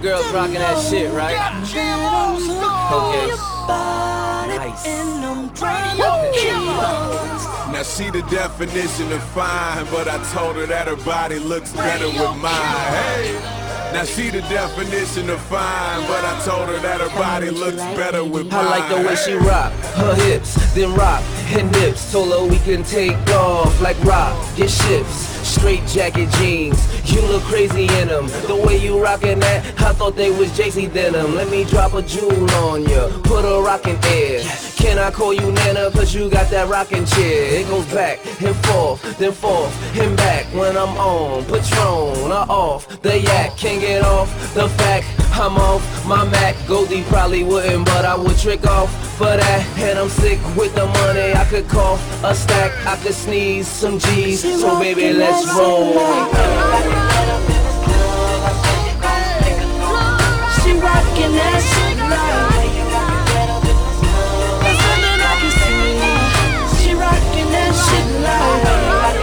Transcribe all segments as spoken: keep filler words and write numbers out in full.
girls rocking that shit, right? Okay. Nice. Now she the definition of fine, but I told her that her body looks better with mine. Hey! Now she the definition of fine, but I told her that her body looks better with mine. I like the way she rock her hips, then rock her nips. Told her we can take off like rock, get ships. Straight jacket jeans, you look crazy in them. The way you rockin' that, I thought they was J C denim. Let me drop a jewel on ya, put a rockin' air. Can I call you Nana, cause you got that rockin' chair. It goes back and forth, then forth and back. When I'm on Patron or off the yak, can't get off the fact I'm off my Mac. Goldie probably wouldn't, but I would trick off for that. And I'm sick with the money, I could cough a stack, I could sneeze some G's. So baby, let's roll. She rockin' that shit like there's nothing I can see. She rockin' that shit like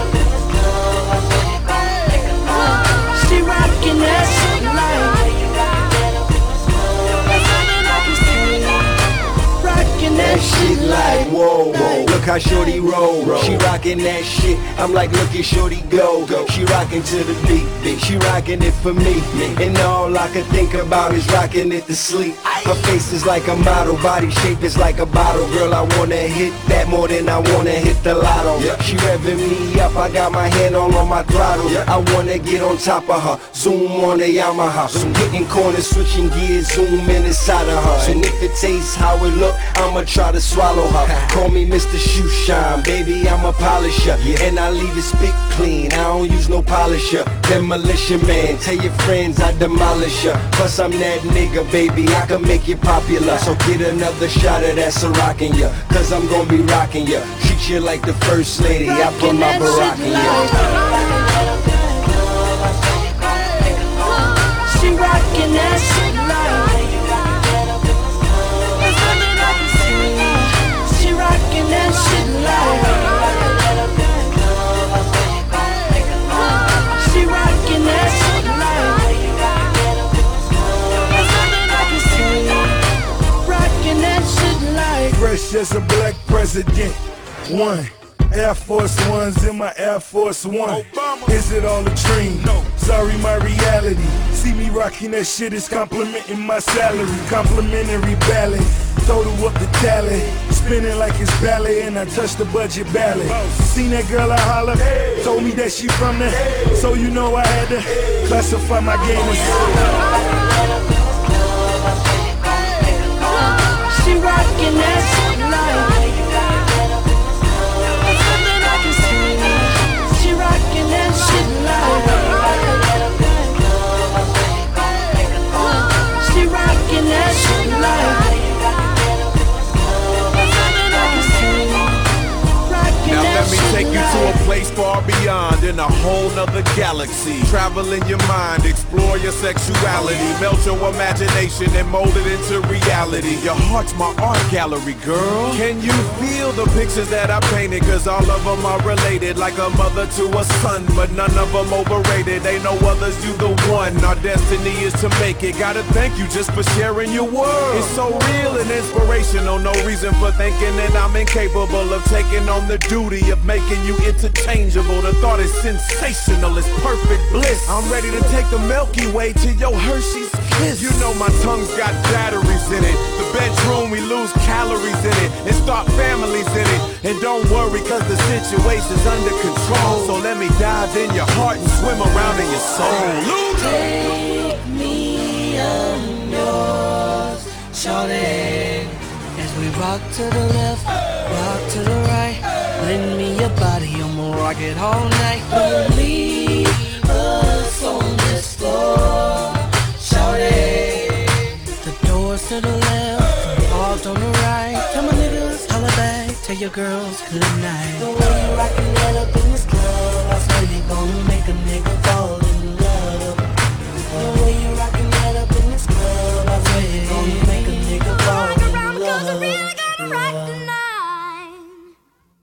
she rockin' that shit like there's nothing I can see. Rockin' that shit like whoa, whoa. Look how shorty roll. She rockin' that shit. I'm like, look at shorty go. She rockin' to the beat. She rockin' it for me. And all I can think about is rockin' it to sleep. Her face is like a model, body shape is like a bottle. Girl, I wanna hit that more than I wanna hit the lotto. She revving me up, I got my hand all on my throttle. I wanna get on top of her, zoom on the Yamaha. So hitting corners, switching gears, zoom in inside of her. And if it tastes how it look, I'ma try to swallow her. Call me Mister Shoe Shine, baby, I'm a polisher. And I leave it spit clean, I don't use no polisher. Demolition man, tell your friends I demolish her. Plus I'm that nigga, baby, I can make you popular. So get another shot of that Ciroc in ya, cause I'm gon' be rocking ya. Treat you like the first lady, I put my Barack in ya. she rockin' that shit like there's nothing I can see. She rockin' that shit like she rockin' that shit like there's nothing I can see. Rockin' that shit like fresh as a black president. One Air Force Ones in my Air Force One. Obama. Is it all a dream? No. Sorry, my reality. See me rocking that shit is complimenting my salary. Complimentary ballet. Total up the tally. Spinning like it's ballet and I touch the budget ballet. Seen that girl I holler. Hey. Told me that she from there. Hey. So you know I had to hey. classify my game as she rockin' that shit like there's nothing I can see. She rockin' that shit like she rockin' that shit like there's nothing I can see. Rockin' Now that let me shit take you like to a place far beyond, in a whole nother galaxy. Travel in your mind, explore your sexuality, melt your imagination and mold it into reality. Your heart's my art gallery, girl. Can you feel the pictures that I painted? Cause all of them are related, like a mother to a son, but none of them overrated. Ain't no others, you the one. Our destiny is to make it. Gotta thank you just for sharing your world. It's so real and inspirational, no reason for thinking that I'm incapable of taking on the duty of making you interchangeable. The thought is sensational, it's perfect bliss. I'm ready to take the Milky Way to your Hershey's Kiss. You know my tongue's got batteries in it. The bedroom, we lose calories in it and start families in it. And don't worry, cause the situation's under control. So let me dive in your heart and swim around in your soul. take me on yours, shawty. As we rock to the left, rock to the right, lend me your body, I'ma rock it all night. Don't leave us on this floor, shawty. The doors to the left, the bars on the right. Tell my niggas, holla back, tell your girls good night. The way you rockin' that up in this club, I swear you gonna make a nigga fall